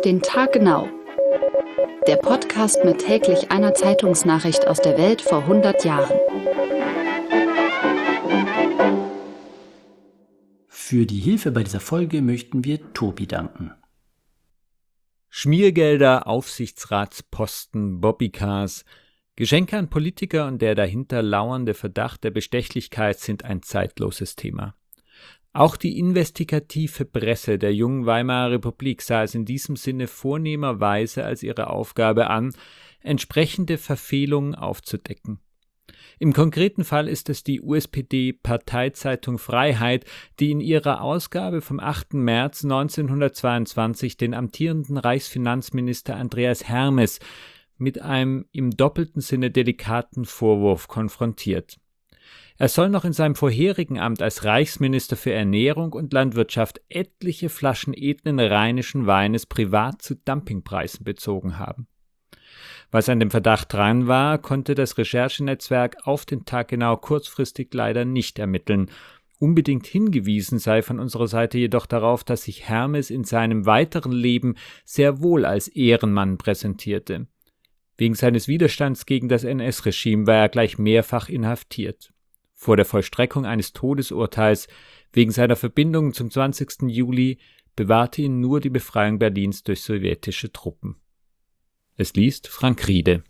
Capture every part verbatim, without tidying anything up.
den Tag genau. Der Podcast mit täglich einer Zeitungsnachricht aus der Welt vor hundert Jahren. Für die Hilfe bei dieser Folge möchten wir Tobi danken. Schmiergelder, Aufsichtsratsposten, Bobbycars, Geschenke an Politiker und der dahinter lauernde Verdacht der Bestechlichkeit sind ein zeitloses Thema. Auch die investigative Presse der jungen Weimarer Republik sah es in diesem Sinne vornehmerweise als ihre Aufgabe an, entsprechende Verfehlungen aufzudecken. Im konkreten Fall ist es die U S P D-Parteizeitung Freiheit, die in ihrer Ausgabe vom achten März neunzehnhundertzweiundzwanzig den amtierenden Reichsfinanzminister Andreas Hermes mit einem im doppelten Sinne delikaten Vorwurf konfrontiert. Er soll noch in seinem vorherigen Amt als Reichsminister für Ernährung und Landwirtschaft etliche Flaschen edlen rheinischen Weines privat zu Dumpingpreisen bezogen haben. Was an dem Verdacht dran war, konnte das Recherchenetzwerk auf den Tag genau kurzfristig leider nicht ermitteln. Unbedingt hingewiesen sei von unserer Seite jedoch darauf, dass sich Hermes in seinem weiteren Leben sehr wohl als Ehrenmann präsentierte. Wegen seines Widerstands gegen das N S-Regime war er gleich mehrfach inhaftiert. Vor der Vollstreckung eines Todesurteils wegen seiner Verbindungen zum zwanzigsten Juli bewahrte ihn nur die Befreiung Berlins durch sowjetische Truppen. Es liest Frank Riede.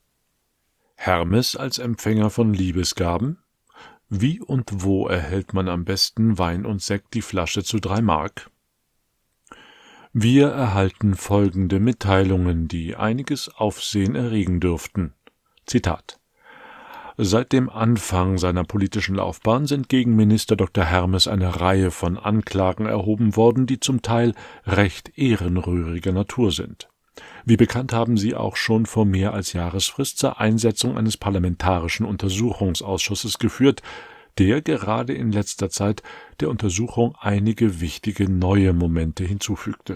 Hermes als Empfänger von Liebesgaben? Wie und wo erhält man am besten Wein und Sekt die Flasche zu drei Mark? Wir erhalten folgende Mitteilungen, die einiges Aufsehen erregen dürften. Zitat: Seit dem Anfang seiner politischen Laufbahn sind gegen Minister Doktor Hermes eine Reihe von Anklagen erhoben worden, die zum Teil recht ehrenrühriger Natur sind. Wie bekannt haben sie auch schon vor mehr als Jahresfrist zur Einsetzung eines parlamentarischen Untersuchungsausschusses geführt, der gerade in letzter Zeit der Untersuchung einige wichtige neue Momente hinzufügte.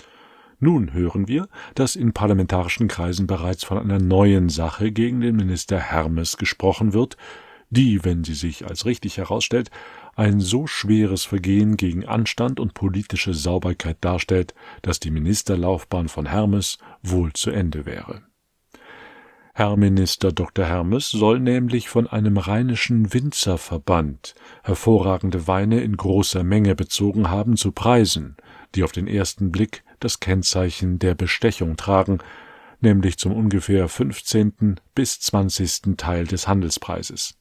Nun hören wir, dass in parlamentarischen Kreisen bereits von einer neuen Sache gegen den Minister Hermes gesprochen wird, die, wenn sie sich als richtig herausstellt, ein so schweres Vergehen gegen Anstand und politische Sauberkeit darstellt, dass die Ministerlaufbahn von Hermes wohl zu Ende wäre. Herr Minister Doktor Hermes soll nämlich von einem rheinischen Winzerverband hervorragende Weine in großer Menge bezogen haben zu Preisen, die auf den ersten Blick das Kennzeichen der Bestechung tragen, nämlich zum ungefähr fünfzehnten bis zwanzigsten Teil des Handelspreises.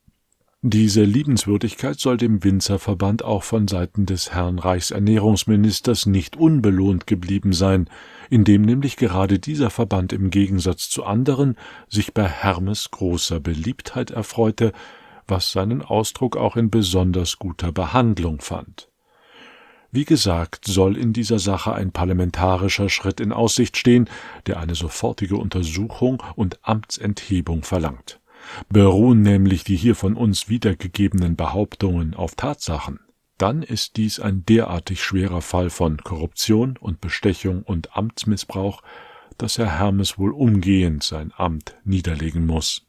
Diese Liebenswürdigkeit soll dem Winzerverband auch von Seiten des Herrn Reichsernährungsministers nicht unbelohnt geblieben sein, indem nämlich gerade dieser Verband im Gegensatz zu anderen sich bei Hermes großer Beliebtheit erfreute, was seinen Ausdruck auch in besonders guter Behandlung fand. Wie gesagt, soll in dieser Sache ein parlamentarischer Schritt in Aussicht stehen, der eine sofortige Untersuchung und Amtsenthebung verlangt. Beruhen nämlich die hier von uns wiedergegebenen Behauptungen auf Tatsachen, dann ist dies ein derartig schwerer Fall von Korruption und Bestechung und Amtsmissbrauch, dass Herr Hermes wohl umgehend sein Amt niederlegen muss.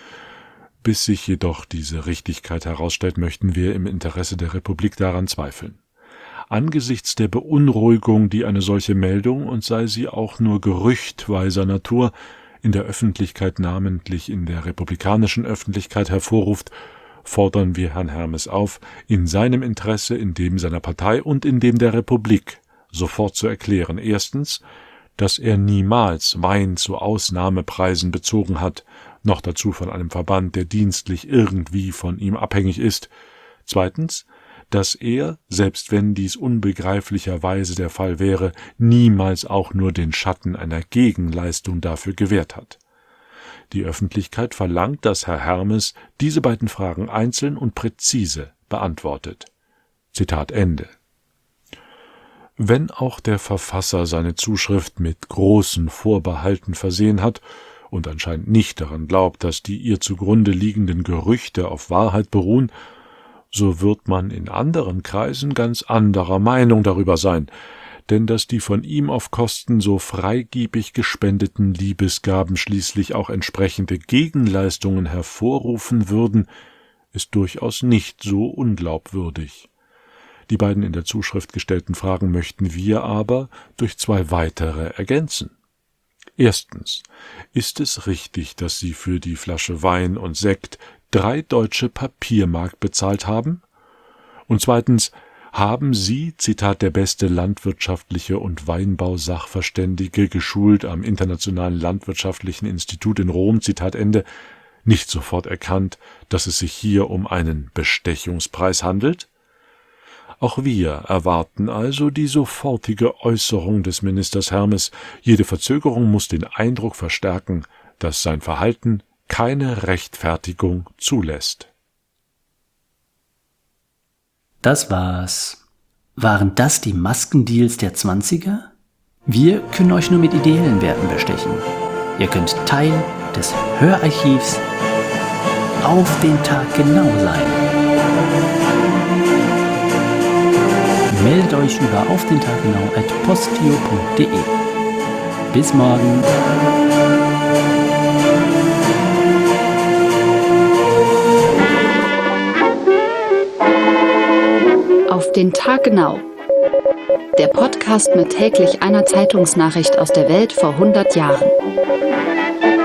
Bis sich jedoch diese Richtigkeit herausstellt, möchten wir im Interesse der Republik daran zweifeln. Angesichts der Beunruhigung, die eine solche Meldung, und sei sie auch nur gerüchtweiser Natur, in der Öffentlichkeit, namentlich in der republikanischen Öffentlichkeit hervorruft, fordern wir Herrn Hermes auf, in seinem Interesse, in dem seiner Partei und in dem der Republik sofort zu erklären: Erstens, dass er niemals Wein zu Ausnahmepreisen bezogen hat, noch dazu von einem Verband, der dienstlich irgendwie von ihm abhängig ist. Zweitens, dass er, selbst wenn dies unbegreiflicherweise der Fall wäre, niemals auch nur den Schatten einer Gegenleistung dafür gewährt hat. Die Öffentlichkeit verlangt, dass Herr Hermes diese beiden Fragen einzeln und präzise beantwortet. Zitat Ende. Wenn auch der Verfasser seine Zuschrift mit großen Vorbehalten versehen hat und anscheinend nicht daran glaubt, dass die ihr zugrunde liegenden Gerüchte auf Wahrheit beruhen, so wird man in anderen Kreisen ganz anderer Meinung darüber sein, denn dass die von ihm auf Kosten so freigebig gespendeten Liebesgaben schließlich auch entsprechende Gegenleistungen hervorrufen würden, ist durchaus nicht so unglaubwürdig. Die beiden in der Zuschrift gestellten Fragen möchten wir aber durch zwei weitere ergänzen. Erstens, ist es richtig, dass Sie für die Flasche Wein und Sekt drei deutsche Papiermark bezahlt haben? Und zweitens, haben Sie, Zitat der beste landwirtschaftliche und Weinbausachverständige, geschult am Internationalen Landwirtschaftlichen Institut in Rom, Zitat Ende, nicht sofort erkannt, dass es sich hier um einen Bestechungspreis handelt? Auch wir erwarten also die sofortige Äußerung des Ministers Hermes. Jede Verzögerung muss den Eindruck verstärken, dass sein Verhalten keine Rechtfertigung zulässt. Das war's. Waren das die Maskendeals der Zwanziger? Wir können euch nur mit ideellen Werten bestechen. Ihr könnt Teil des Hörarchivs auf den Tag genau sein. Meldet euch über auf den Tag genau at postio punkt de. Bis morgen. Auf den Tag genau. Der Podcast mit täglich einer Zeitungsnachricht aus der Welt vor hundert Jahren.